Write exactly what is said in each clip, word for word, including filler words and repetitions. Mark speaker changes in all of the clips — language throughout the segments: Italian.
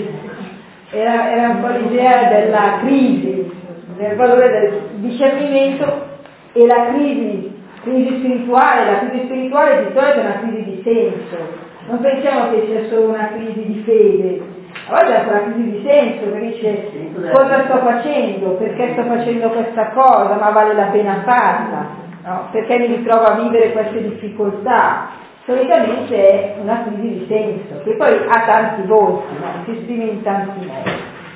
Speaker 1: era, era un po' l'idea della crisi, del valore del discernimento e la crisi, crisi spirituale, la crisi spirituale di solito è una crisi di senso, non pensiamo che sia solo una crisi di fede, a volte è anche una crisi di senso, perché dice cosa sto facendo, perché sto facendo questa cosa, ma vale la pena farla, no? Perché mi ritrovo a vivere queste difficoltà. Solitamente è una crisi di senso, che poi ha tanti volti, no? Si esprime in tanti modi.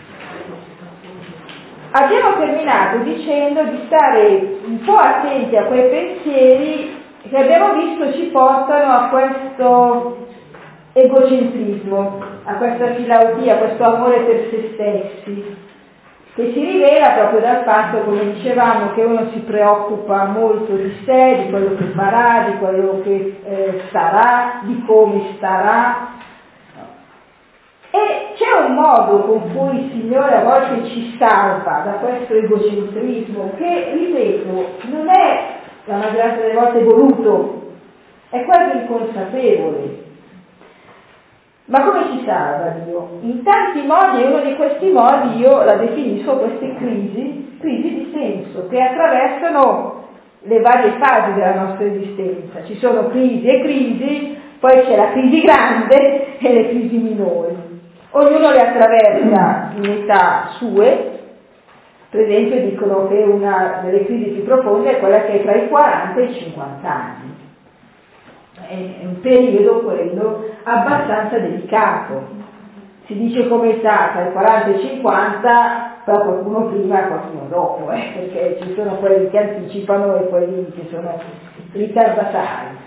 Speaker 1: Abbiamo terminato dicendo di stare un po' attenti a quei pensieri che abbiamo visto ci portano a questo egocentrismo, a questa filautia, a questo amore per se stessi, che si rivela proprio dal fatto, come dicevamo, che uno si preoccupa molto di sé, di quello che farà, di quello che eh, sarà, di come starà. E c'è un modo con cui il Signore a volte ci salva da questo egocentrismo che, ripeto, non è la maggioranza delle volte voluto, è quasi inconsapevole. Ma come ci salva Dio? In tanti modi, e uno di questi modi io la definisco queste crisi, crisi di senso, che attraversano le varie fasi della nostra esistenza. Ci sono crisi e crisi, poi c'è la crisi grande e le crisi minori. Ognuno le attraversa in età sue. Per esempio dicono che una delle crisi più profonde è quella che è tra i quaranta e i cinquanta anni. È un periodo quello abbastanza delicato. Si dice come età tra i quaranta e i cinquanta, però qualcuno prima e qualcuno dopo, eh, perché ci sono quelli che anticipano e quelli che sono ritardatari.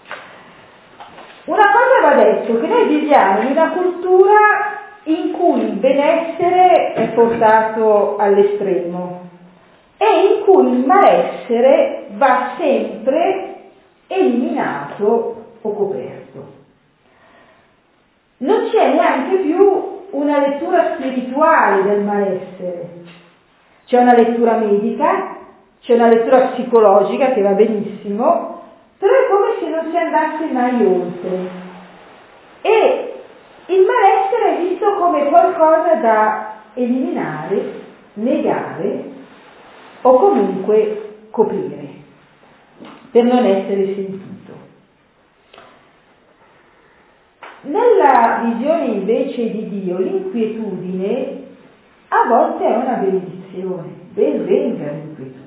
Speaker 1: Una cosa va detto, che noi viviamo in una cultura in cui il benessere è portato all'estremo e in cui il malessere va sempre eliminato o coperto. Non c'è neanche più una lettura spirituale del malessere. C'è una lettura medica, c'è una lettura psicologica che va benissimo, però è come se non si andasse mai oltre. E il malessere è visto come qualcosa da eliminare, negare o comunque coprire, per non essere sentito. Nella visione invece di Dio, l'inquietudine a volte è una benedizione. Ben venga l'inquietudine.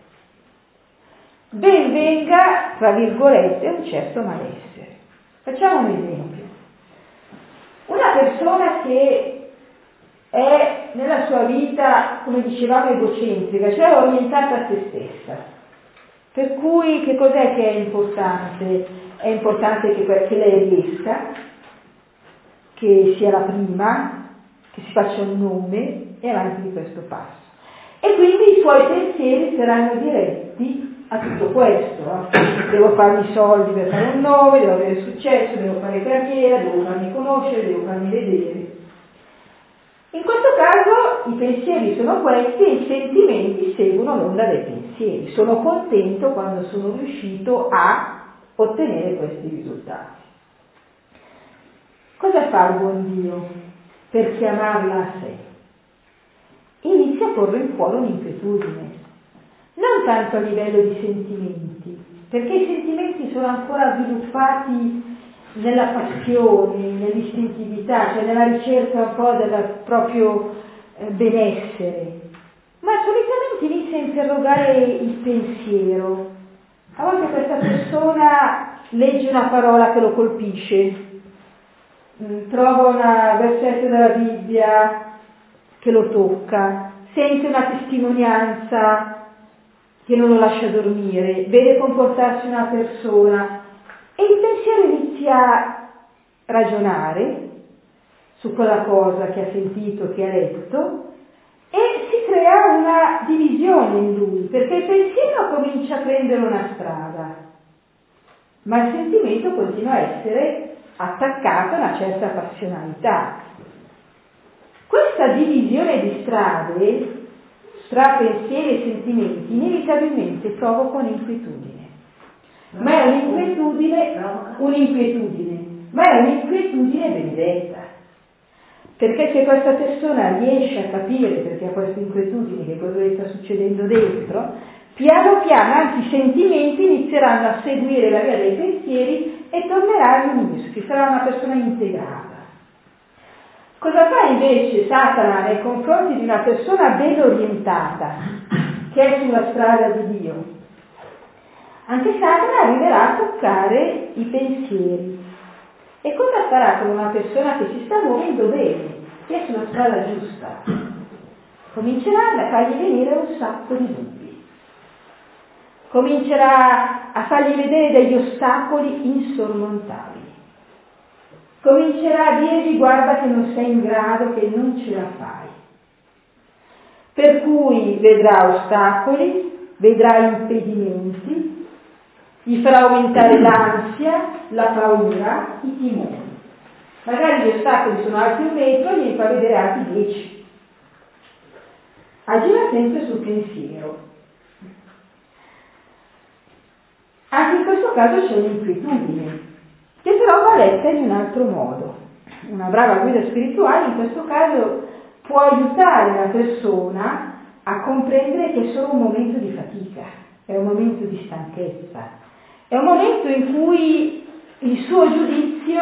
Speaker 1: Ben venga, tra virgolette, un certo malessere. Facciamo un esempio. Una persona che è nella sua vita, come dicevamo, egocentrica, cioè orientata a se stessa. Per cui che cos'è che è importante? È importante che, che lei riesca, che sia la prima, che si faccia un nome e avanti di questo passo. E quindi i suoi pensieri saranno diretti a tutto questo. No? Devo farmi soldi per fare un nome, devo avere successo, devo fare carriera, devo farmi conoscere, devo farmi vedere. In questo caso i pensieri sono questi e i sentimenti seguono l'onda dei pensieri. Sono contento quando sono riuscito a ottenere questi risultati. Cosa fa il buon Dio per chiamarla a sé? Inizia a porre in cuore un'inquietudine, non tanto a livello di sentimenti, perché i sentimenti sono ancora sviluppati nella passione, nell'istintività, cioè nella ricerca un po' del proprio eh, benessere, ma solitamente inizia a interrogare il pensiero. A volte questa persona legge una parola che lo colpisce, trova un versetto della Bibbia che lo tocca, sente una testimonianza che non lo lascia dormire, vede comportarsi una persona e il pensiero inizia a ragionare su quella cosa che ha sentito, che ha letto, e si crea una divisione in lui, perché il pensiero comincia a prendere una strada, ma il sentimento continua a essere attaccato a una certa passionalità. Questa divisione di strade tra pensieri e sentimenti inevitabilmente provoca un'inquietudine, ma è un'inquietudine, un'inquietudine, ma è un'inquietudine benedetta, perché se questa persona riesce a capire, perché ha questa inquietudine, che cosa le sta succedendo dentro, piano piano anche i sentimenti inizieranno a seguire la via dei pensieri e tornerà a riunirsi, sarà una persona integrata. Cosa fa invece Satana nei confronti di una persona ben orientata, che è sulla strada di Dio? Anche Satana arriverà a toccare i pensieri. E cosa farà con una persona che si sta muovendo bene, che è sulla strada giusta? Comincerà a fargli venire un sacco di dubbi. Comincerà a fargli vedere degli ostacoli insormontabili. Comincerà a dirgli: guarda che non sei in grado, che non ce la fai. Per cui vedrà ostacoli, vedrà impedimenti, gli farà aumentare l'ansia, la paura, i timori. Magari gli ostacoli sono alti un metro, gli fa vedere alti dieci. Agirà sempre sul pensiero. Anche in questo caso c'è un'inquietudine, che però va letta in un altro modo. Una brava guida spirituale in questo caso può aiutare la persona a comprendere che è solo un momento di fatica, è un momento di stanchezza, è un momento in cui il suo giudizio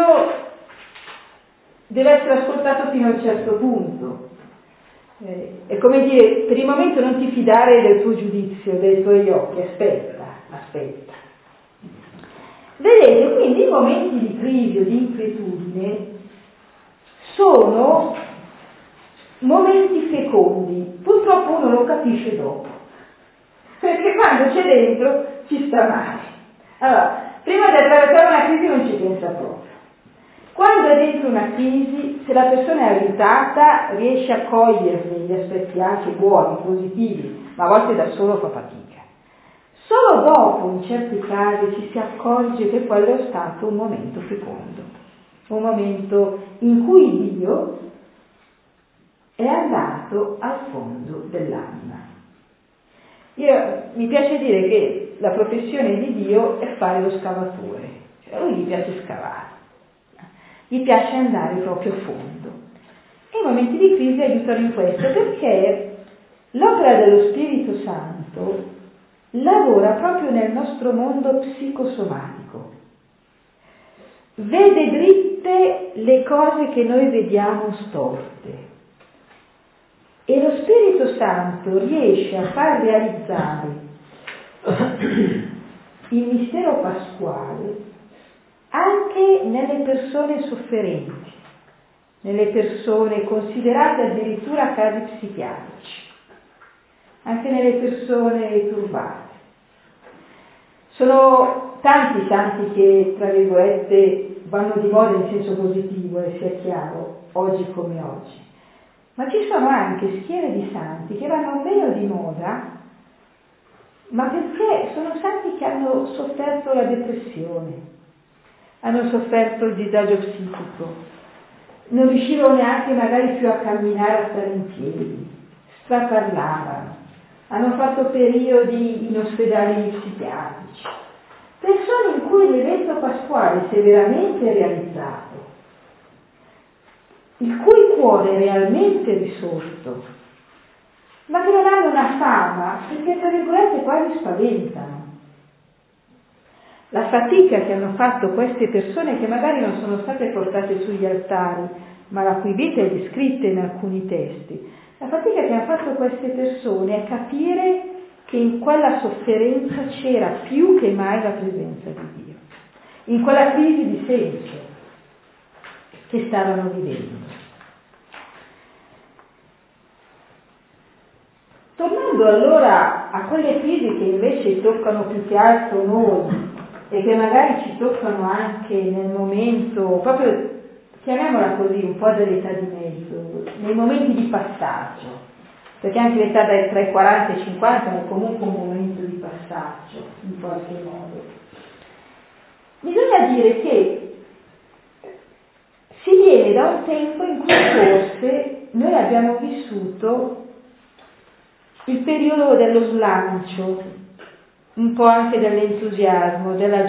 Speaker 1: deve essere ascoltato fino a un certo punto. Eh, è come dire: per il momento non ti fidare del tuo giudizio, dei tuoi occhi, aspetta, aspetta. Vedete, quindi i momenti di crisi o di inquietudine sono momenti fecondi. Purtroppo uno lo capisce dopo, perché quando c'è dentro ci sta male. Allora, prima di attraversare una crisi non ci pensa proprio. Quando è dentro una crisi, se la persona è aiutata, riesce a coglierne gli aspetti anche buoni, positivi, ma a volte da solo fa fatica. Solo dopo, in certi casi, ci si accorge che quello è stato un momento fecondo, un momento in cui Dio è andato al fondo dell'anima. Io, mi piace dire che la professione di Dio è fare lo scavatore, cioè a lui gli piace scavare, gli piace andare proprio a fondo. E i momenti di crisi aiutano in questo, perché l'opera dello Spirito Santo lavora proprio nel nostro mondo psicosomatico. Vede dritte le cose che noi vediamo storte. E lo Spirito Santo riesce a far realizzare il mistero pasquale anche nelle persone sofferenti, nelle persone considerate addirittura casi psichiatrici, anche nelle persone turbate. Sono tanti santi che, tra virgolette, vanno di moda in senso positivo, e sia chiaro, oggi come oggi. Ma ci sono anche schiere di santi che vanno meno di moda, ma perché sono santi che hanno sofferto la depressione, hanno sofferto il disagio psichico, non riuscivano neanche magari più a camminare, a stare in piedi, straparlavano, hanno fatto periodi in ospedali psichiatrici, persone in cui l'evento pasquale si è veramente realizzato, il cui cuore è realmente risorto, ma che non hanno una fama, perché tra virgolette quasi spaventano. La fatica che hanno fatto queste persone, che magari non sono state portate sugli altari, ma la cui vita è descritta in alcuni testi, la fatica che hanno fatto queste persone è capire che in quella sofferenza c'era più che mai la presenza di Dio, in quella crisi di senso che stavano vivendo. Tornando allora a quelle crisi che invece toccano più che altro noi e che magari ci toccano anche nel momento, proprio chiamiamola così, un po' dell'età di mezzo, nei momenti di passaggio, perché anche l'età tra i quaranta e i cinquanta è comunque un momento di passaggio, in qualche modo. Bisogna dire che si viene da un tempo in cui forse noi abbiamo vissuto il periodo dello slancio, un po' anche dell'entusiasmo, della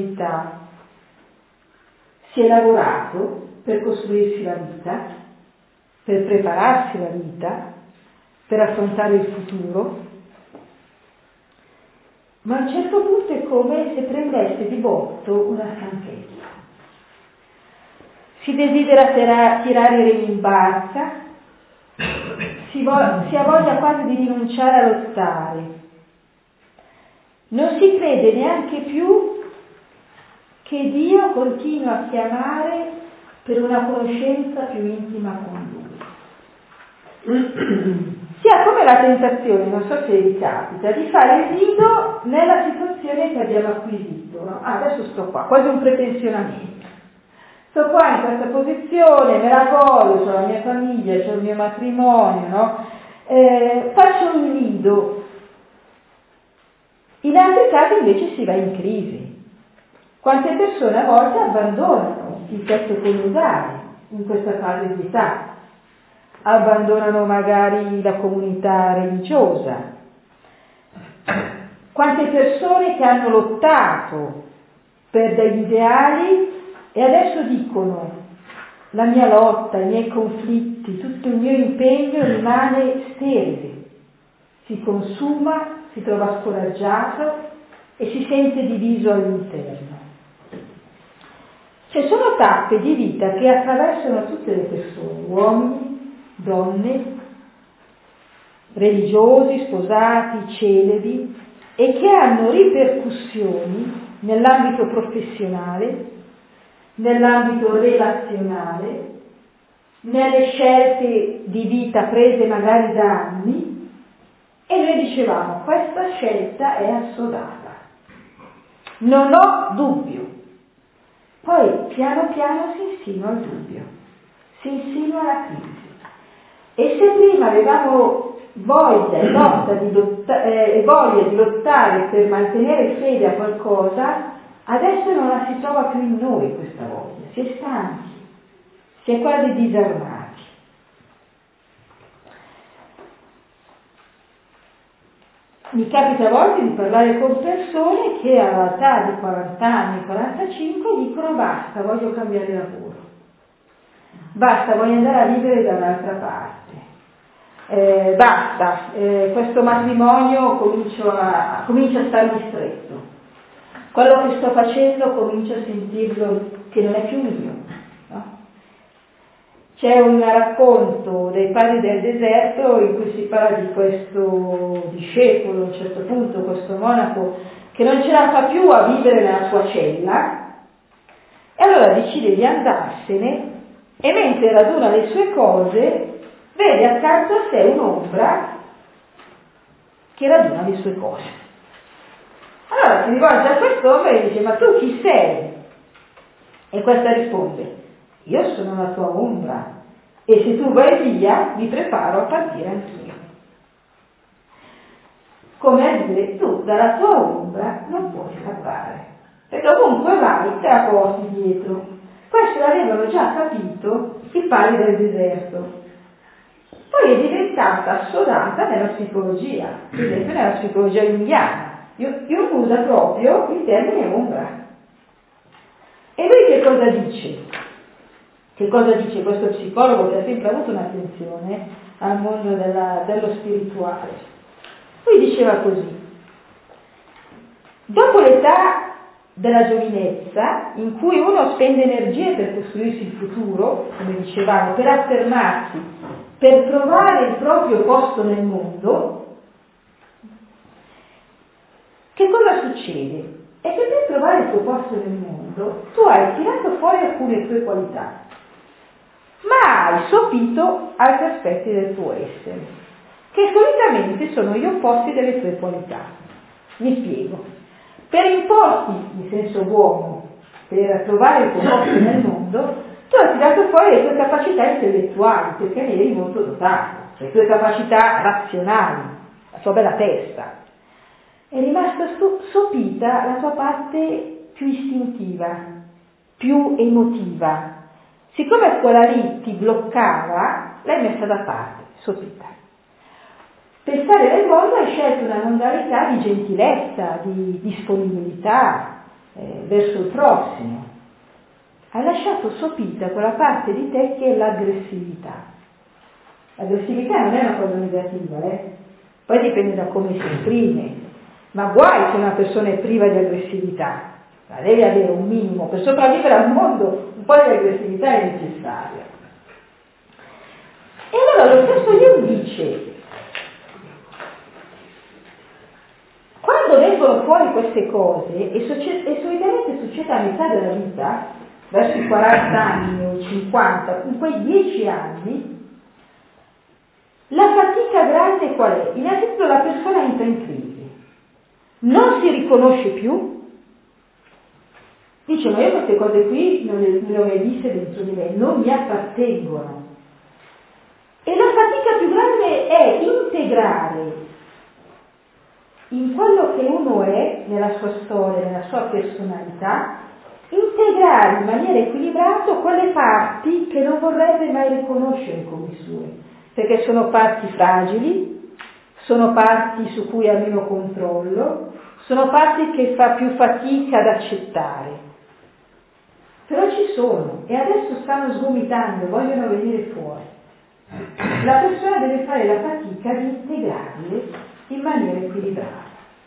Speaker 1: generosità. Si è lavorato per costruirsi la vita, per prepararsi la vita, per affrontare il futuro, ma a un certo punto è come se prendesse di botto una stanchezza. Si desidera tira, tirare i remi in barca, si, vo- si ha voglia quasi di rinunciare a lottare. Non si crede neanche più che Dio continua a chiamare per una conoscenza più intima con Lui. Si ha come la tentazione, non so se vi capita, di fare il nido nella situazione che abbiamo acquisito, no? Ah, adesso sto qua, quasi un prepensionamento. Sto qua in questa posizione, me la godo, ho la mia famiglia, ho il mio matrimonio, no? Eh, faccio un nido. In altri casi invece si va in crisi. Quante persone a volte abbandonano il tetto coniugale in questa fase di età? Abbandonano magari la comunità religiosa. Quante persone che hanno lottato per degli ideali e adesso dicono: la mia lotta, i miei conflitti, tutto il mio impegno rimane sterile, si consuma, si trova scoraggiato e si sente diviso all'interno. Cioè sono tappe di vita che attraversano tutte le persone, uomini, donne, religiosi, sposati, celebri, e che hanno ripercussioni nell'ambito professionale, nell'ambito relazionale, nelle scelte di vita prese magari da anni, e noi dicevamo: questa scelta è assodata, non ho dubbio. Poi piano piano si insinua il dubbio, si insinua la crisi. E se prima avevamo voglia e lotta di lotta, eh, voglia di lottare per mantenere fede a qualcosa, adesso non la si trova più in noi questa voglia, si è stanchi, si è quasi disarmati. Mi capita a volte di parlare con persone che all'età di quaranta anni, quarantacinque dicono: basta, voglio cambiare lavoro, basta, voglio andare a vivere da un'altra parte, eh, basta, eh, questo matrimonio comincio a, comincia a starmi stretto, quello che sto facendo comincio a sentirlo che non è più mio. C'è un racconto dei padri del deserto in cui si parla di questo discepolo, a un certo punto, questo monaco, che non ce la fa più a vivere nella sua cella, e allora decide di andarsene, e mentre raduna le sue cose, vede accanto a sé un'ombra che raduna le sue cose. Allora si rivolge a quest'ombra e dice: ma tu chi sei? E questa risponde: io sono la tua ombra, e se tu vai via mi preparo a partire anch'io. Come a dire: tu dalla tua ombra non puoi scappare, perché ovunque vai te la porti dietro. Questo l'avevano già capito i padri del deserto. Poi è diventata assodata nella psicologia, per esempio nella psicologia jungiana. Jung usa proprio il termine ombra. E lui che cosa dice? Che cosa dice questo psicologo che ha sempre avuto un'attenzione al mondo della, dello spirituale? Lui diceva così: dopo l'età della giovinezza, in cui uno spende energie per costruirsi il futuro, come dicevamo, per affermarsi, per trovare il proprio posto nel mondo, che cosa succede? È che per trovare il tuo posto nel mondo tu hai tirato fuori alcune tue qualità, ma hai sopito altri aspetti del tuo essere, che solitamente sono gli opposti delle tue qualità. Mi spiego. Per importi, in senso buono, per trovare il tuo posto nel mondo, tu hai tirato fuori le tue capacità intellettuali, perché ne eri molto dotato, le tue capacità razionali, la tua bella testa. È rimasta sopita la tua parte più istintiva, più emotiva. Siccome quella lì ti bloccava, l'hai messa da parte, sopita. Per stare nel mondo hai scelto una modalità di gentilezza, di disponibilità eh, verso il prossimo. Hai lasciato sopita quella parte di te che è l'aggressività. L'aggressività non è una cosa negativa, eh? Poi dipende da come si esprime, ma guai se una persona è priva di aggressività, ma deve avere un minimo, per sopravvivere al mondo un po' di aggressività è necessaria. E allora lo stesso Jung dice, quando vengono fuori queste cose, e, soci- e solitamente succede a metà della vita, verso i quaranta anni o i cinquanta, in quei dieci anni, la fatica grande qual è? Innanzitutto la persona entra in crisi, non si riconosce più, dice ma io queste cose qui non le, le ho mai viste dentro di me, non mi appartengono. E la fatica più grande è integrare in quello che uno è, nella sua storia, nella sua personalità, integrare in maniera equilibrata quelle parti che non vorrebbe mai riconoscere come sue, perché sono parti fragili, sono parti su cui ha meno controllo, sono parti che fa più fatica ad accettare. Però ci sono e adesso stanno sgomitando, vogliono venire fuori. La persona deve fare la fatica di integrarle in maniera equilibrata.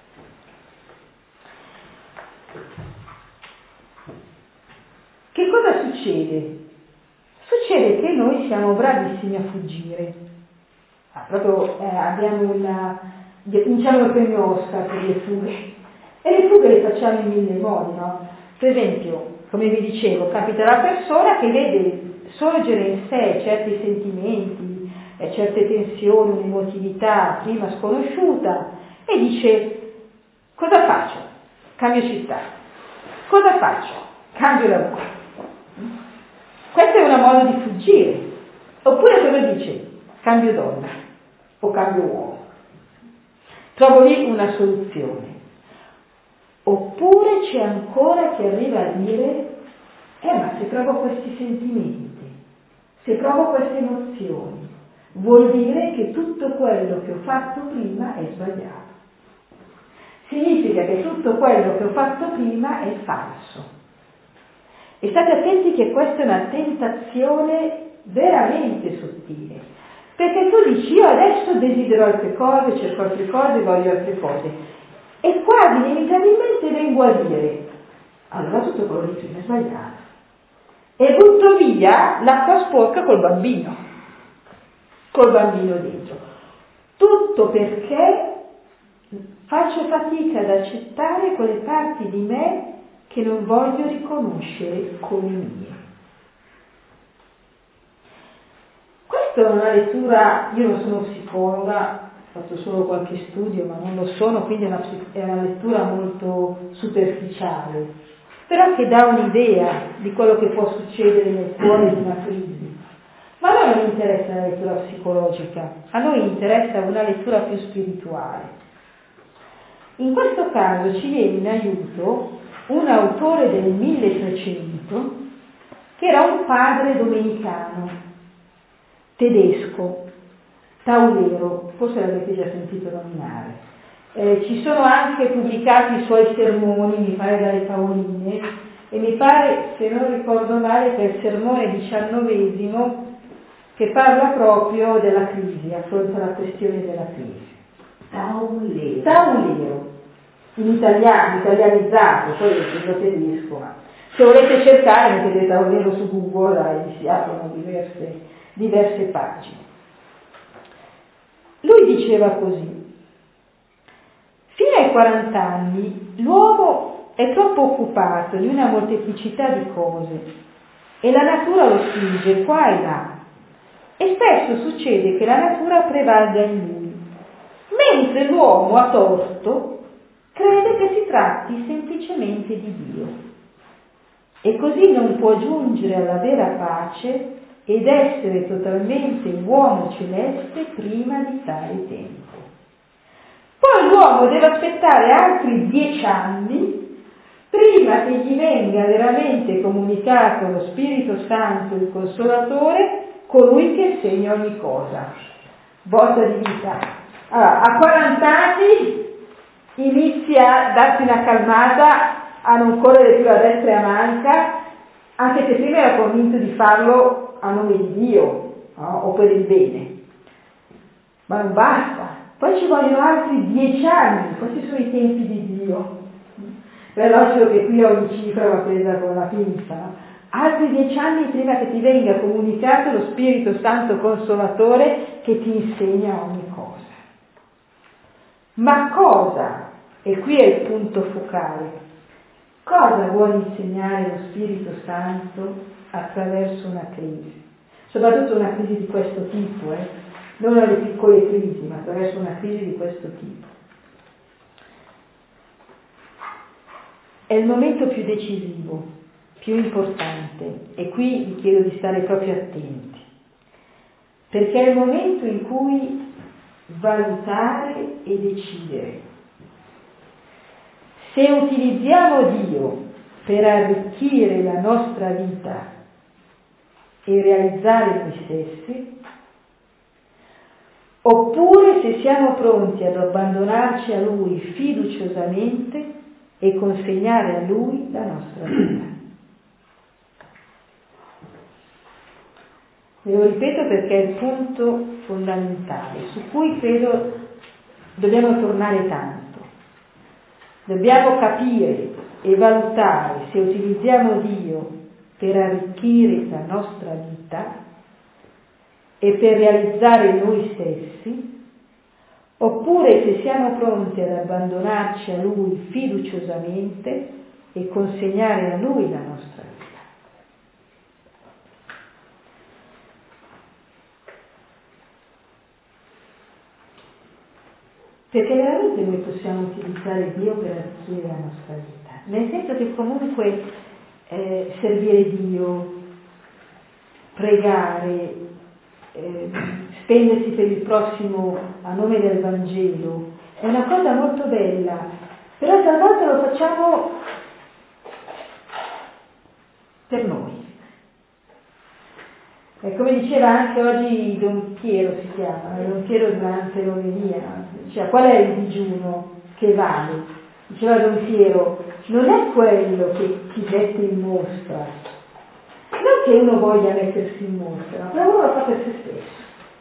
Speaker 1: Che cosa succede? Succede che noi siamo bravissimi a fuggire. Ah, proprio eh, abbiamo una, vinciamo il premio Oscar per le fughe. E le fughe le facciamo in mille modi, no? Per esempio, come vi dicevo, capita la persona che vede sorgere in sé certi sentimenti, eh, certe tensioni, un'emotività prima sconosciuta e dice: cosa faccio? Cambio città. Cosa faccio? Cambio lavoro. Questo è un modo di fuggire. Oppure cosa dice? Cambio donna o cambio uomo. Trovo lì una soluzione. Oppure c'è ancora chi arriva a dire: eh ma se provo questi sentimenti, se provo queste emozioni, vuol dire che tutto quello che ho fatto prima è sbagliato. Significa che tutto quello che ho fatto prima è falso. E state attenti che questa è una tentazione veramente sottile, perché tu dici: io adesso desidero altre cose, cerco altre cose, voglio altre cose, e quasi inevitabilmente vengo a dire: allora tutto quello di prima è sbagliato, e butto via l'acqua sporca col bambino, col bambino dentro. Tutto perché faccio fatica ad accettare quelle parti di me che non voglio riconoscere come mie. Questa è una lettura, io non sono psicologa, ho fatto solo qualche studio, ma non lo sono, quindi è una, è una lettura molto superficiale, però che dà un'idea di quello che può succedere nel cuore di una crisi. Ma a noi non interessa la lettura psicologica, a noi interessa una lettura più spirituale. In questo caso ci viene in aiuto un autore del milletrecento che era un padre domenicano tedesco, Taulero, forse l'avete già sentito nominare. Eh, ci sono anche pubblicati i suoi sermoni, mi pare dalle Paoline, e mi pare, se non ricordo male, che è il sermone diciannovesimo che parla proprio della crisi, affronta la questione della crisi.
Speaker 2: Taulero.
Speaker 1: Taulero. In italiano, italianizzato, poi lo tedesco, ma se volete cercare mettete Taulero su Google e si aprono diverse, diverse pagine. Lui diceva così: fino ai quaranta anni l'uomo è troppo occupato di una molteplicità di cose e la natura lo spinge qua e là, e spesso succede che la natura prevalga in lui, mentre l'uomo a torto crede che si tratti semplicemente di Dio, e così non può giungere alla vera pace ed essere totalmente uomo celeste prima di tale tempo. Poi l'uomo deve aspettare altri dieci anni prima che gli venga veramente comunicato lo Spirito Santo, il Consolatore, colui che insegna ogni cosa. Volta di vita. Allora, a quaranta anni inizia a darsi una calmata, a non correre più a destra e a manca, anche se prima era convinto di farlo a nome di Dio, no? O per il bene. ma non basta, poi ci vogliono altri dieci anni, questi sono i tempi di Dio. È logico che qui ogni cifra va presa con la pinza, no? Altri dieci anni prima che ti venga comunicato lo Spirito Santo Consolatore che ti insegna ogni cosa. Ma cosa? E qui è il punto focale. Cosa vuole insegnare lo Spirito Santo attraverso una crisi? Soprattutto una crisi di questo tipo, eh? Non le piccole crisi, ma attraverso una crisi di questo tipo. È il momento più decisivo, più importante, e qui vi chiedo di stare proprio attenti, perché è il momento in cui valutare e decidere. Se utilizziamo Dio per arricchire la nostra vita e realizzare noi stessi, oppure se siamo pronti ad abbandonarci a Lui fiduciosamente e consegnare a Lui la nostra vita. Ve lo ripeto perché è il punto fondamentale su cui credo dobbiamo tornare tanto. Dobbiamo capire e valutare se utilizziamo Dio per arricchire la nostra vita e per realizzare noi stessi, oppure se siamo pronti ad abbandonarci a Lui fiduciosamente e consegnare a Lui la nostra vita. Perché veramente noi possiamo utilizzare Dio per arricchire la nostra vita, nel senso che comunque eh, servire Dio, pregare, eh, spendersi per il prossimo a nome del Vangelo, è una cosa molto bella, però talvolta lo facciamo per noi. E come diceva anche oggi Don Piero, si chiama, Don Piero durante l'omelia, diceva qual è il digiuno che vale? Diceva Don Piero, non è quello che ti mette in mostra, non che uno voglia mettersi in mostra, però uno lo fa per se stesso.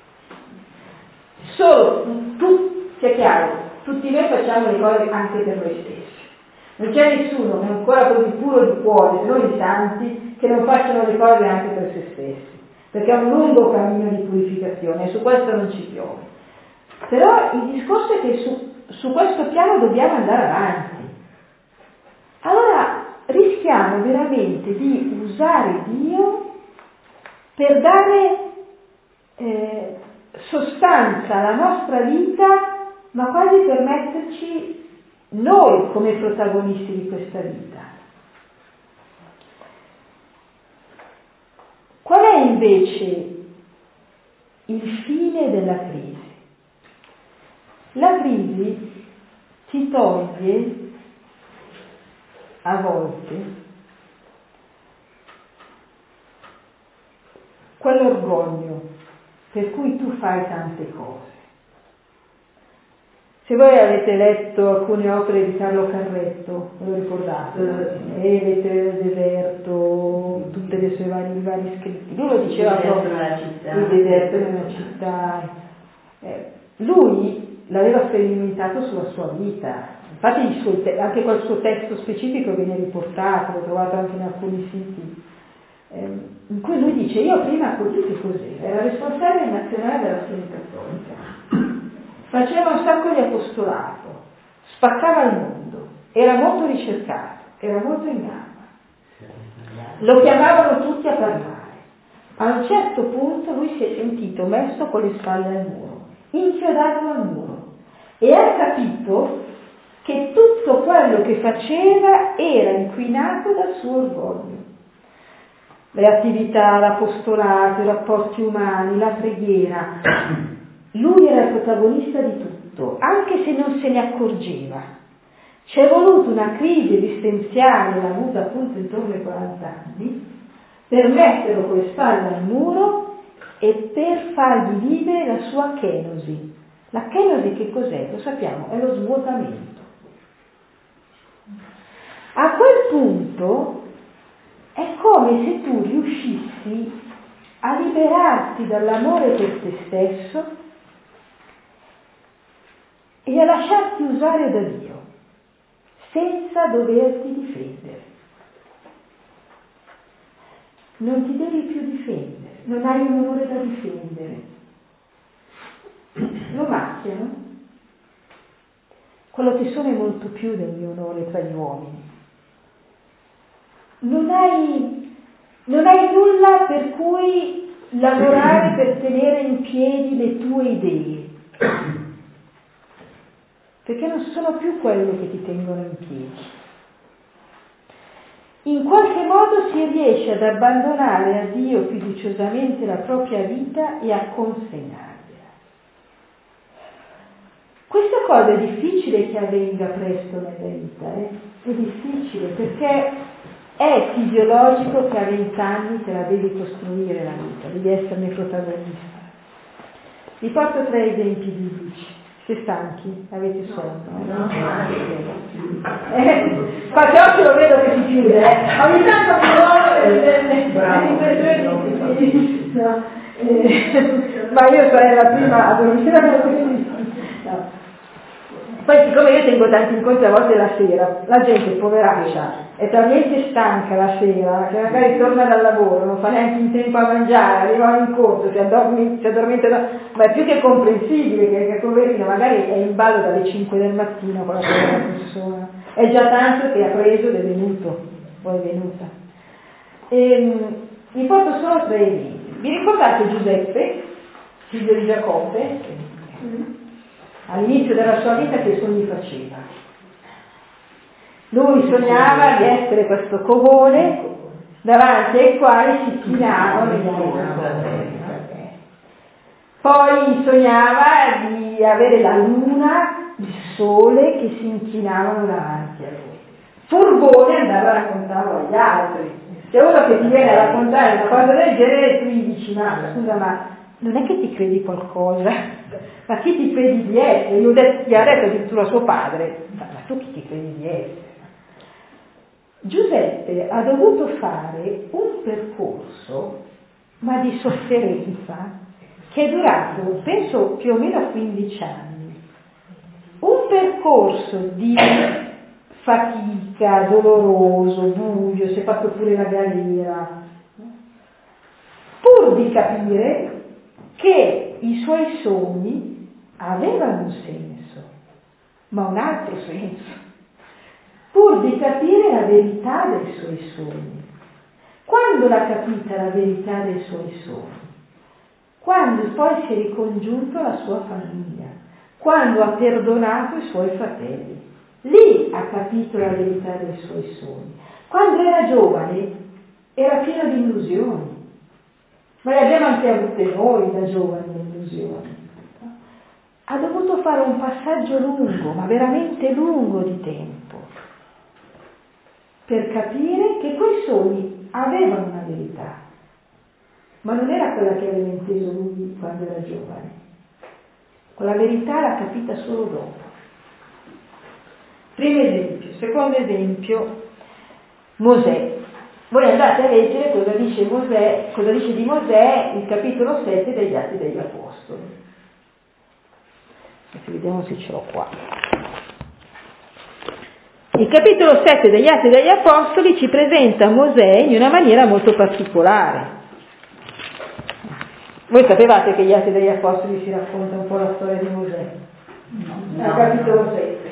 Speaker 1: Solo, tu, sia chiaro, tutti noi facciamo le cose anche per noi stessi. Non c'è nessuno che è ancora così puro di cuore, se non i santi, che non facciano le cose anche per se stessi. Perché è un lungo cammino di purificazione e su questo non ci piove. Però il discorso è che su, su questo piano dobbiamo andare avanti. Allora rischiamo veramente di usare Dio per dare eh, sostanza alla nostra vita, ma quasi per metterci noi come protagonisti di questa vita. Qual è invece il fine della crisi? La crisi ti toglie a volte quell'orgoglio per cui tu fai tante cose. Se voi avete letto alcune opere di Carlo Carretto, ve lo ricordate? E L'Ete del deserto, tutte le sue vari, vari scritti. Lui lo diceva proprio, il deserto nella città. Eh, lui l'aveva sperimentato sulla sua vita. Infatti i suoi te- anche quel suo testo specifico viene riportato, l'ho trovato anche in alcuni siti, eh, in cui lui dice, io prima che cos'era? Era responsabile nazionale della Chiesa Cattolica. Faceva un sacco di apostolato, spaccava il mondo, era molto ricercato, era molto in gamba. Lo chiamavano tutti a parlare. A un certo punto lui si è sentito messo con le spalle al muro, inchiodato al muro, e ha capito che tutto quello che faceva era inquinato dal suo orgoglio. Le attività, l'apostolato, i rapporti umani, la preghiera. Lui era il protagonista di tutto, anche se non se ne accorgeva. C'è voluto una crisi esistenziale, l'ha avuta appunto intorno ai quaranta anni, per metterlo con le spalle al muro e per fargli vivere la sua kenosi. La kenosi che cos'è? Lo sappiamo, è lo svuotamento. A quel punto è come se tu riuscissi a liberarti dall'amore per te stesso e a lasciarti usare da Dio, senza doverti difendere. Non ti devi più difendere, non hai un onore da difendere. Lo macchiano? Quello che sono è molto più del mio onore tra gli uomini. Non hai, non hai nulla per cui lavorare per tenere in piedi le tue idee, perché non sono più quello che ti tengono in piedi. In qualche modo si riesce ad abbandonare a Dio fiduciosamente la propria vita e a consegnargliela. Questa cosa è difficile che avvenga presto nella vita, eh? È difficile perché è fisiologico che a vent'anni te la devi costruire la vita, devi esserne protagonista. Vi porto tre esempi biblici. Siete stanchi? Avete sonno? No, no, no. Eh, qualche occhio lo vedo che si chiude, eh. Ogni tanto mi vuole le no. eh, ma io sarei la prima a dormire così. No. Poi siccome io tengo tanti incontri a volte la sera, la gente poveraccia è talmente stanca la sera che magari torna dal lavoro, non fa neanche in tempo a mangiare, arriva a un incontro, si, addormi, si addormenta, da... ma è più che comprensibile che, che poverino magari è in ballo dalle cinque del mattino con la povera persona, è già tanto che ha preso ed è venuto, poi è venuta. E, vi porto solo tre esempi. Vi ricordate Giuseppe, figlio di Giacobbe? Mm. All'inizio della sua vita che sogni faceva? Lui sognava di essere questo covone davanti ai quali si chinavano i persone. Poi sognava di avere la luna, il sole che si inchinavano davanti a lui. Furbone andava a raccontarlo agli altri. Se uno che ti viene a raccontare una cosa del genere, tu gli dici: ma scusa, ma non è che ti credi qualcosa? Ma chi ti credi di essere? Io gli ha detto addirittura suo padre: ma tu chi ti credi di essere? Giuseppe ha dovuto fare un percorso, ma di sofferenza, che è durato, penso, più o meno quindici anni. Un percorso di fatica, doloroso, buio, si è fatto pure la galera, pur di capire che i suoi sogni avevano un senso, ma un altro senso. Pur di capire la verità dei suoi sogni. Quando l'ha capita la verità dei suoi sogni? Quando poi si è ricongiunto alla sua famiglia, quando ha perdonato i suoi fratelli. Lì ha capito la verità dei suoi sogni. Quando era giovane era pieno di illusioni, ma le abbiamo anche avute noi da giovani le illusioni. Ha dovuto fare un passaggio lungo, ma veramente lungo di tempo, per capire che quei sogni avevano una verità, ma non era quella che aveva inteso lui quando era giovane. Quella verità l'ha capita solo dopo. Primo esempio. Secondo esempio, Mosè. Voi andate a leggere cosa dice Mosè, cosa dice di Mosè il capitolo sette degli Atti degli Apostoli. Adesso vediamo se ce l'ho qua. Il capitolo sette degli Atti degli Apostoli ci presenta Mosè in una maniera molto particolare. Voi sapevate che gli Atti degli Apostoli si racconta un po' la storia di Mosè? No. Al capitolo sette.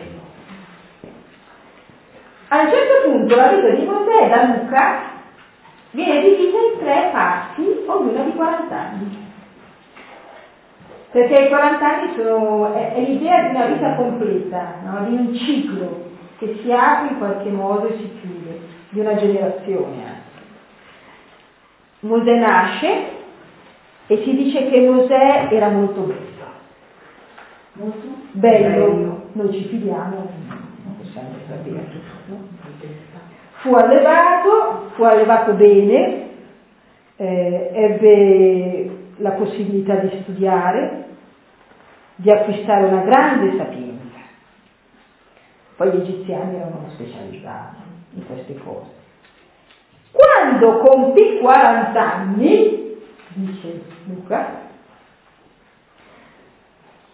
Speaker 1: A un certo punto la vita di Mosè da Luca viene divisa in tre parti, ognuna di quaranta anni. Perché i quaranta anni sono, è, è l'idea di una vita completa, no? Di un ciclo che si apre in qualche modo e si chiude, di una generazione anche. Mosè nasce e si dice che Mosè era molto bello. Molto bello, bello. Noi ci fidiamo, non possiamo sapere tutto. No? Fu allevato, fu allevato bene, eh, ebbe la possibilità di studiare, di acquistare una grande sapienza. Poi gli egiziani erano specializzati in queste cose. Quando compì quaranta anni, dice Luca,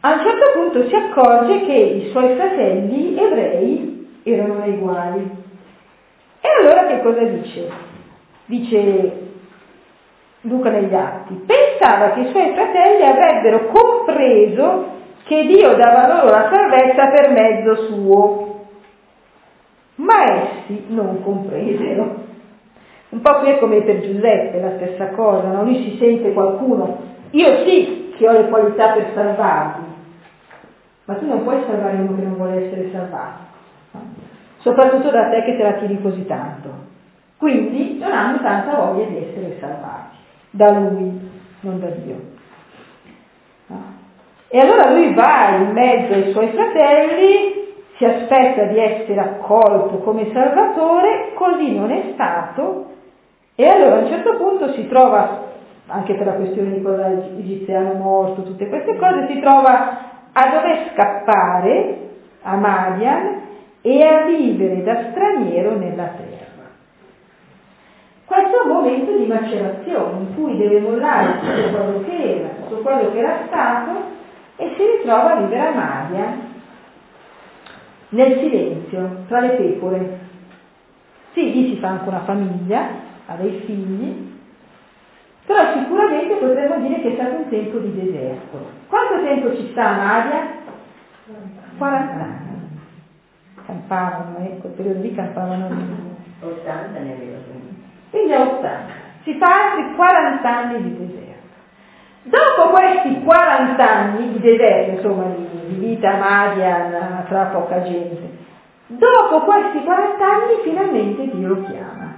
Speaker 1: a un certo punto si accorge che i suoi fratelli ebrei erano nei guai. E allora che cosa dice? Dice Luca negli Atti, pensava che i suoi fratelli avrebbero compreso che Dio dava loro la salvezza per mezzo suo, ma essi non compresero. Un po' qui è come per Giuseppe, la stessa cosa, no? Lui si sente qualcuno, io sì che ho le qualità per salvarti, ma tu non puoi salvare uno che non vuole essere salvato, no? Soprattutto da te che te la tiri così tanto. Quindi non hanno tanta voglia di essere salvati, da lui, non da Dio. No? E allora lui va in mezzo ai suoi fratelli, si aspetta di essere accolto come salvatore, così non è stato, e allora a un certo punto si trova, anche per la questione di quella egiziano morto, tutte queste cose, si trova a dover scappare a Madian e a vivere da straniero nella terra. Questo è un momento di macerazione in cui deve mollare tutto quello che era, tutto quello che era stato, e si ritrova a vivere a Madian nel silenzio, tra le pecore. Sì, lì si fa anche una famiglia, ha dei figli, però sicuramente potremmo dire che è stato un tempo di deserto. Quanto tempo ci sta a Madian? quaranta anni. Campavano, eh, in quel periodo lì campavano
Speaker 2: ottanta ne avevo.
Speaker 1: Quindi a ottanta. Si fa altri quaranta anni di deserto. Dopo questi quaranta anni di deserto, insomma, di, di vita a Madian tra poca gente, dopo questi quaranta anni finalmente Dio lo chiama.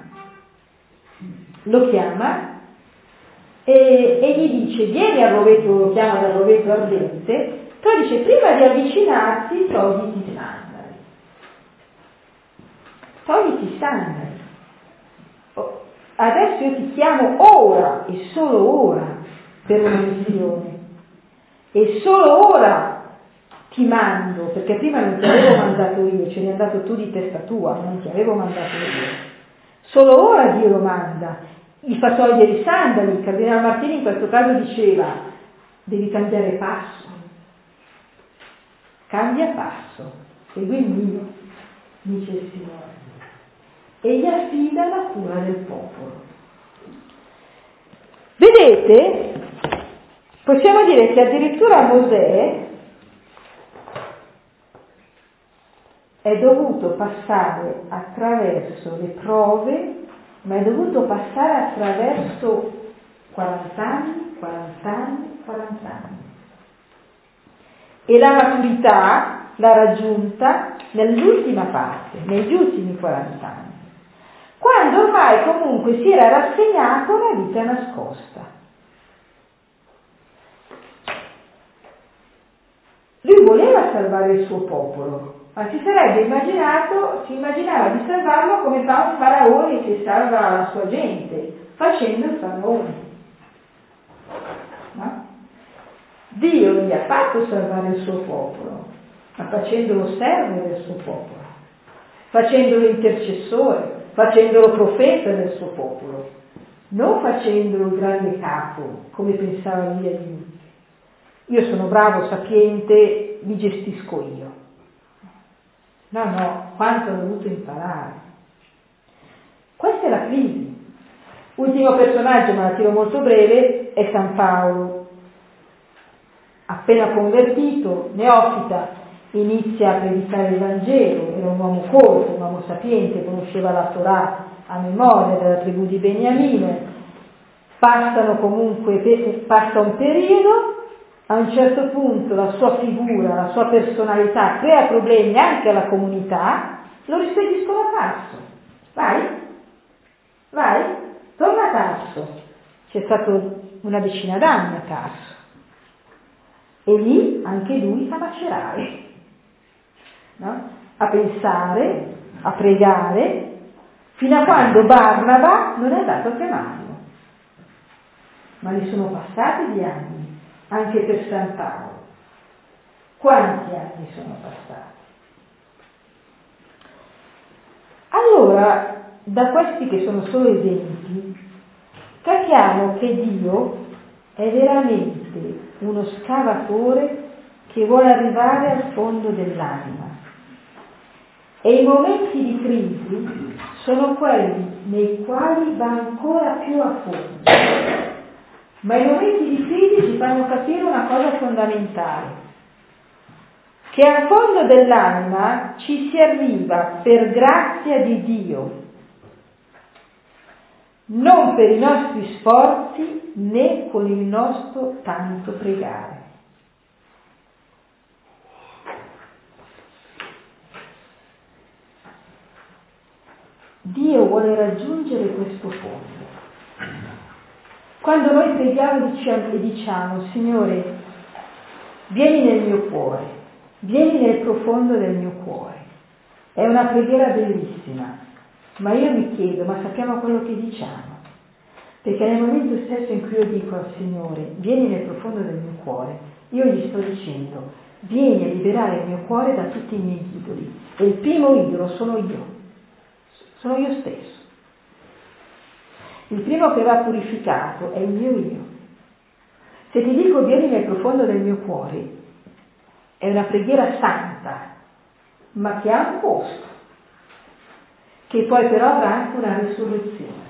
Speaker 1: Lo chiama e, e gli dice: vieni al roveto, lo chiama dal roveto ardente, poi dice: prima di avvicinarti togliti i sandali. Togliti i sandali. Adesso io ti chiamo ora e solo ora per una missione, e solo ora ti mando, perché prima non ti avevo mandato io, ce n'è andato tu di testa tua, non ti avevo mandato io. Solo ora Dio lo manda, gli fa togliere i sandali. Il Cardinale Martini in questo caso diceva: devi cambiare passo, cambia passo, segui il mio, dice il Signore, e gli affida la cura del popolo. Vedete, possiamo dire che addirittura Mosè è dovuto passare attraverso le prove, ma è dovuto passare attraverso quaranta anni, quaranta anni, quaranta anni. E la maturità l'ha raggiunta nell'ultima parte, negli ultimi quaranta anni, quando ormai comunque si era rassegnato a una vita nascosta. Lui voleva salvare il suo popolo, ma si sarebbe immaginato, si immaginava di salvarlo come fa un faraone che salva la sua gente, facendo il faraone. No? Dio non gli ha fatto salvare il suo popolo, ma facendolo servo del suo popolo, facendolo intercessore, facendolo profeta del suo popolo, non facendolo il grande capo, come pensava lui all'inizio. Io sono bravo, sapiente, mi gestisco io. No, no, quanto ho dovuto imparare. Questa è la crisi. Ultimo personaggio, ma la tiro molto breve, è San Paolo. Appena convertito, neofita, inizia a predicare il Vangelo, era un uomo colto, un uomo sapiente, conosceva la Torah a memoria della tribù di Beniamino. Passano comunque, passa un periodo, a un certo punto la sua figura, la sua personalità crea problemi anche alla comunità, lo rispediscono a Tarso. Vai, vai, torna a Tarso. C'è stato una decina d'anni a Tarso. E lì anche lui a macerare, no? A pensare, a pregare, fino a quando Barnaba non è andato a chiamarlo. Ma ne sono passati di anni. Anche per San Paolo. Quanti anni sono passati? Allora, da questi che sono solo esempi, capiamo che Dio è veramente uno scavatore che vuole arrivare al fondo dell'anima. E i momenti di crisi sono quelli nei quali va ancora più a fondo. Ma i momenti di crisi ci fanno capire una cosa fondamentale, che al fondo dell'anima ci si arriva per grazia di Dio, non per i nostri sforzi né con il nostro tanto pregare. Dio vuole raggiungere questo fondo. Quando noi preghiamo e diciamo, Signore, vieni nel mio cuore, vieni nel profondo del mio cuore, è una preghiera bellissima, ma io mi chiedo, ma sappiamo quello che diciamo? Perché nel momento stesso in cui io dico al Signore, vieni nel profondo del mio cuore, io gli sto dicendo, vieni a liberare il mio cuore da tutti i miei idoli. E il primo idolo sono io, sono io stesso. Il primo che va purificato è il mio io. Se ti dico vieni nel profondo del mio cuore, è una preghiera santa, ma che ha un costo, che poi però avrà anche una risurrezione.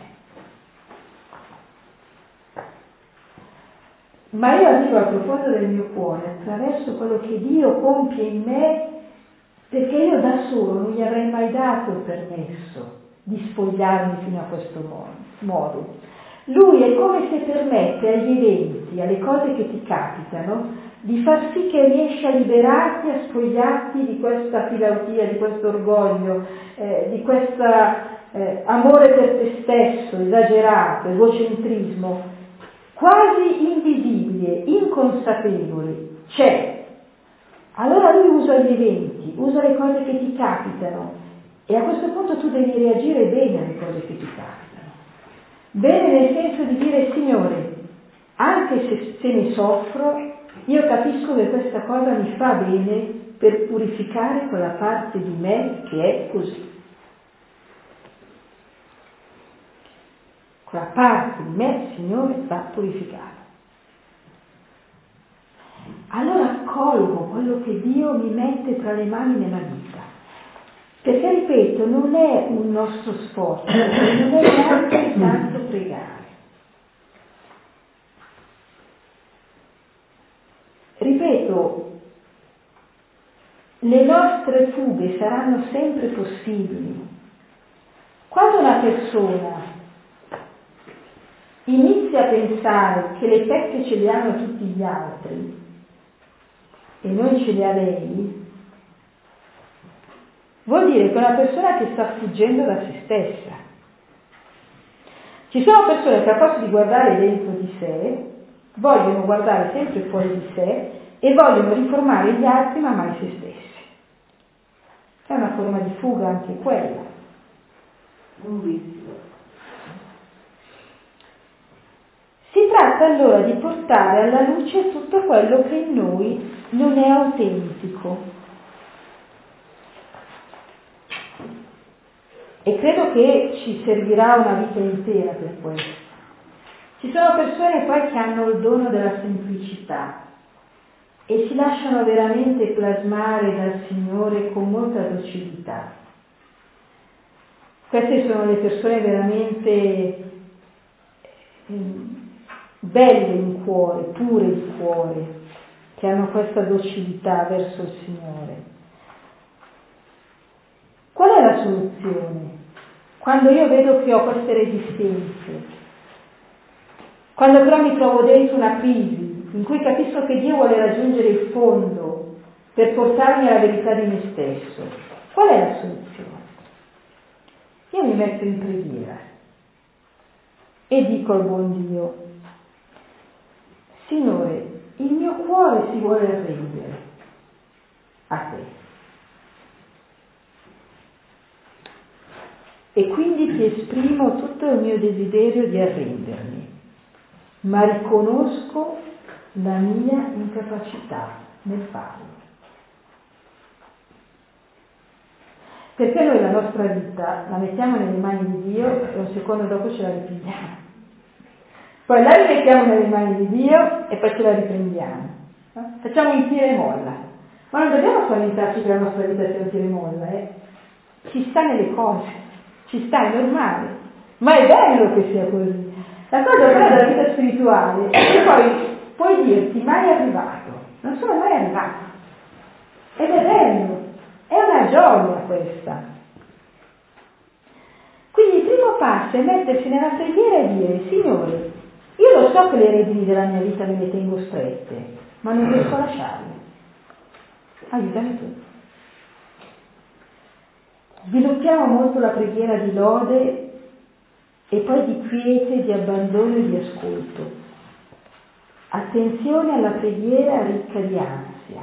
Speaker 1: Ma io arrivo al profondo del mio cuore attraverso quello che Dio compie in me, perché io da solo non gli avrei mai dato il permesso di spogliarmi fino a questo modo. Lui è come se permette agli eventi, alle cose che ti capitano, di far sì che riesci a liberarti, a spogliarti di questa filautia, di questo orgoglio, eh, di questo eh, amore per te stesso, esagerato, egocentrismo, quasi invisibile, inconsapevole, c'è. Allora lui usa gli eventi, usa le cose che ti capitano, e a questo punto tu devi reagire bene alle cose che ti capitano. Bene nel senso di dire, Signore, anche se, se ne soffro, io capisco che questa cosa mi fa bene per purificare quella parte di me che è così. Quella parte di me, Signore, va purificata. Allora accolgo quello che Dio mi mette tra le mani nella vita. Perché, ripeto, non è un nostro sforzo, non è neanche tanto pregare. Ripeto, le nostre fughe saranno sempre possibili. Quando una persona inizia a pensare che le pecche ce le hanno tutti gli altri e non ce le ha lei, vuol dire che è una persona che sta fuggendo da se stessa. Ci sono persone che, a posto di guardare dentro di sé, vogliono guardare sempre fuori di sé e vogliono riformare gli altri ma mai se stessi. È una forma di fuga anche quella. Un vizio. Si tratta allora di portare alla luce tutto quello che in noi non è autentico. E credo che ci servirà una vita intera per questo. Ci sono persone poi che hanno il dono della semplicità e si lasciano veramente plasmare dal Signore con molta docilità. Queste sono le persone veramente belle in cuore, pure di cuore, che hanno questa docilità verso il Signore. Qual è la soluzione? Quando io vedo che ho queste resistenze, quando però mi trovo dentro una crisi in cui capisco che Dio vuole raggiungere il fondo per portarmi alla verità di me stesso, qual è la soluzione? Io mi metto in preghiera e dico al buon Dio, Signore, il mio cuore si vuole arrendere a te. E quindi ti esprimo tutto il mio desiderio di arrendermi, ma riconosco la mia incapacità nel farlo. Perché noi la nostra vita la mettiamo nelle mani di Dio e un secondo dopo ce la riprendiamo. Poi la rimettiamo nelle mani di Dio e poi ce la riprendiamo. Eh? Facciamo un tira e molla, ma non dobbiamo spaventarci che la nostra vita sia un tira e molla, eh? Ci sta nelle cose, ci sta, è normale, ma è bello che sia così. La cosa bella della vita spirituale è che poi puoi dirti mai arrivato, non sono mai arrivato, ed è bello, è una gioia questa. Quindi il primo passo è mettersi nella preghiera e dire: Signore, io lo so che le redini della mia vita me le tengo strette, ma non riesco a lasciarle, aiutami tu. Sviluppiamo molto la preghiera di lode e poi di quiete, di abbandono e di ascolto. Attenzione alla preghiera ricca di ansia.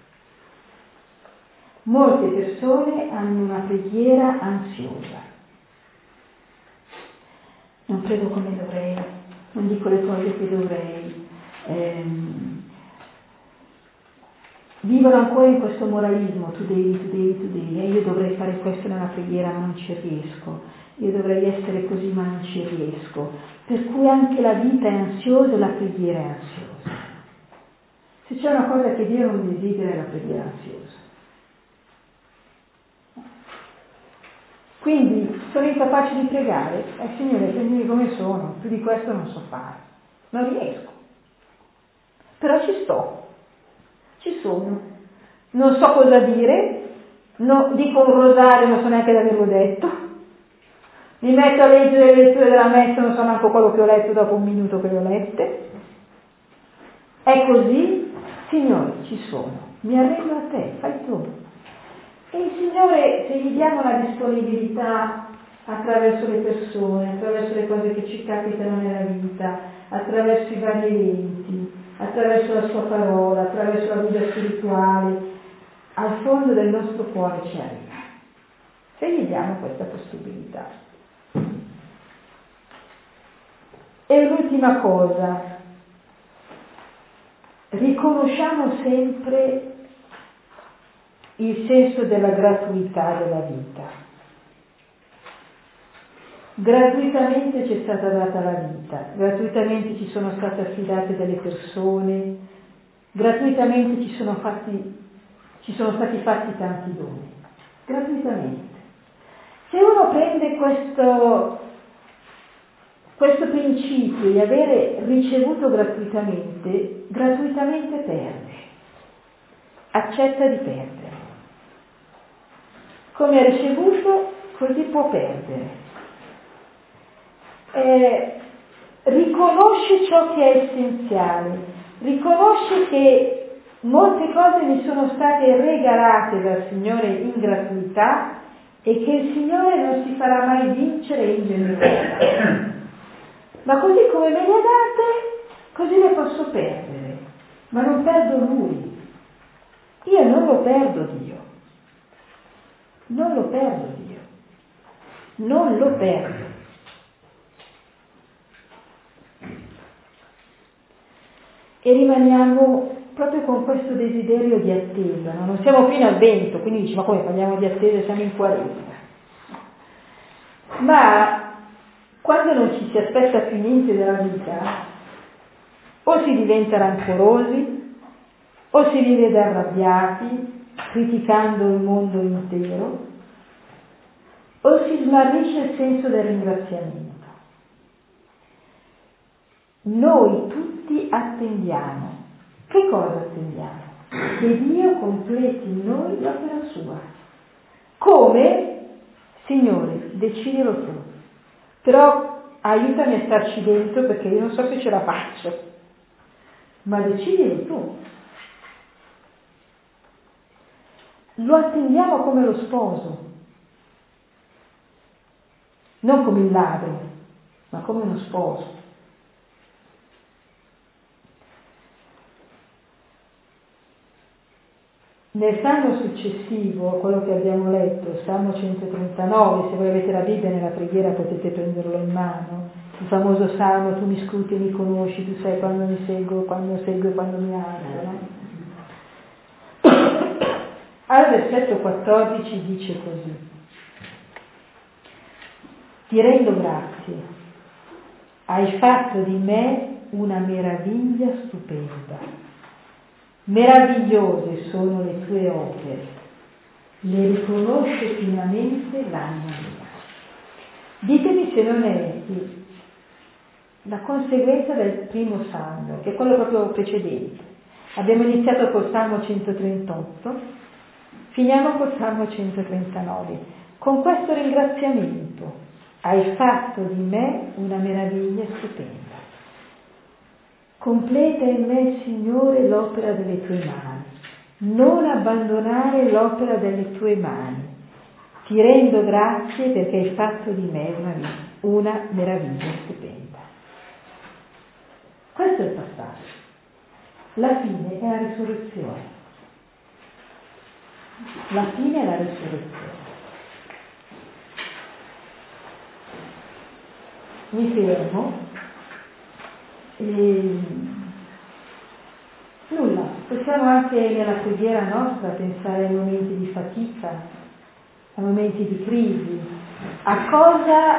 Speaker 1: Molte persone hanno una preghiera ansiosa. Non credo come dovrei, non dico le cose che dovrei. Ehm, vivono ancora in questo moralismo, tu devi, tu devi, tu devi, e io dovrei fare questo nella preghiera ma non ci riesco, io dovrei essere così ma non ci riesco, per cui anche la vita è ansiosa e la preghiera è ansiosa. Se c'è una cosa che Dio non desidera è la preghiera ansiosa. Quindi sono incapace di pregare, eh Signore, prendimi come sono, più di questo non so fare, non riesco, però ci sto. Ci sono, non so cosa dire, no, dico un rosario, non so neanche di averlo detto, mi metto a leggere le letture della messa, non so neanche quello che ho letto dopo un minuto che le ho lette. È così, Signore, ci sono, mi arrendo a te, fai tu. E il Signore, se gli diamo la disponibilità attraverso le persone, attraverso le cose che ci capitano nella vita, attraverso i vari eventi, attraverso la sua parola, attraverso la guida spirituale, al fondo del nostro cuore ci arriva. Se gli diamo questa possibilità. E l'ultima cosa, riconosciamo sempre il senso della gratuità della vita. Gratuitamente ci è stata data la vita, gratuitamente ci sono state affidate delle persone, gratuitamente ci sono, fatti, ci sono stati fatti tanti doni, gratuitamente. Se uno prende questo, questo principio di avere ricevuto gratuitamente, gratuitamente perde, accetta di perdere. Come ha ricevuto, così può perdere. Eh, riconosce ciò che è essenziale, riconosce che molte cose mi sono state regalate dal Signore in gratuità e che il Signore non si farà mai vincere in generosità. Ma così come me le ha date, così le posso perdere, ma non perdo Lui. Io non lo perdo Dio, non lo perdo Dio, non lo perdo. E rimaniamo proprio con questo desiderio di attesa, no? Non siamo più in avvento, quindi dici: ma come parliamo di attesa, siamo in quaranta? Ma quando non ci si aspetta più niente della vita, o si diventa rancorosi, o si vive arrabbiati, criticando il mondo intero, o si smarrisce il senso del ringraziamento. Noi tutti attendiamo. Che cosa attendiamo? Che Dio completi in noi l'opera sua. Come? Signore, decidilo tu. Però aiutami a starci dentro perché io non so se ce la faccio. Ma decidilo tu. Lo attendiamo come lo sposo. Non come il ladro, ma come uno sposo. Nel Salmo successivo, quello che abbiamo letto, Salmo centotrentanove, se voi avete la Bibbia nella preghiera potete prenderlo in mano, il famoso Salmo: tu mi scruti e mi conosci, tu sai quando mi seguo, quando seguo e quando mi alzo, no? Al versetto quattordici dice così: ti rendo grazie, hai fatto di me una meraviglia stupenda. Meravigliose sono le tue opere, le riconosce pienamente l'anima mia. Ditemi se non è la conseguenza del primo salmo, che è quello proprio precedente. Abbiamo iniziato col Salmo centotrentotto, finiamo col Salmo centotrentanove, con questo ringraziamento: hai fatto di me una meraviglia stupenda. Completa in me, Signore, l'opera delle tue mani, non abbandonare l'opera delle tue mani. Ti rendo grazie perché hai fatto di me una, una meraviglia stupenda. Questo è il passaggio. La fine è la risurrezione. La fine è la risurrezione. Mi fermo e nulla, possiamo anche nella preghiera nostra pensare ai momenti di fatica, ai momenti di crisi, a cosa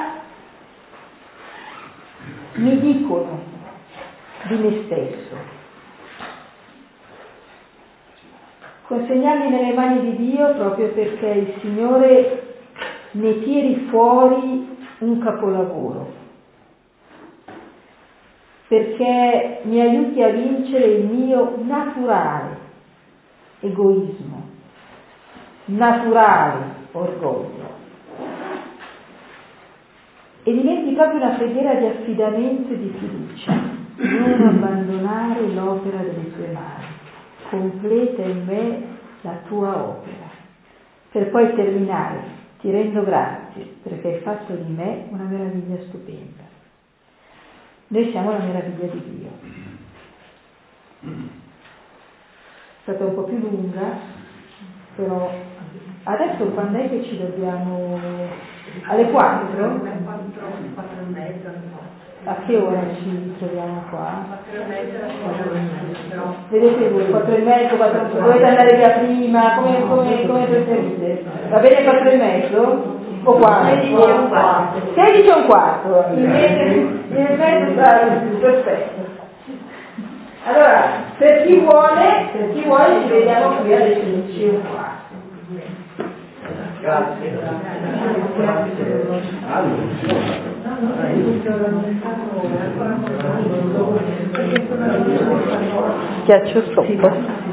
Speaker 1: mi dicono di me stesso. Consegnarli nelle mani di Dio proprio perché il Signore ne tiri fuori un capolavoro, perché mi aiuti a vincere il mio naturale egoismo, naturale orgoglio, e diventi proprio una preghiera di affidamento e di fiducia. Non abbandonare l'opera delle tue mani, completa in me la tua opera, per poi terminare: ti rendo grazie perché hai fatto di me una meraviglia stupenda. Noi siamo la meraviglia di Dio. È stata un po' più lunga, però adesso quando è che ci dobbiamo? Alle quattro?
Speaker 2: quattro e mezza.
Speaker 1: A che ora ci troviamo qua?
Speaker 2: quattro e mezza, quattro e mezza.
Speaker 1: Vedete voi, quattro e mezzo, quattro, dovete andare via prima, come, come, come preferite? Va bene quattro e mezzo? O quattro?
Speaker 2: sedici e un quarto.
Speaker 1: sedici e un quarto, in mezzo sta perfetto. Allora, per chi vuole, per chi vuole ci vediamo qui alle sedici e un quarto.
Speaker 3: Grazie.
Speaker 1: Schiaccio stop.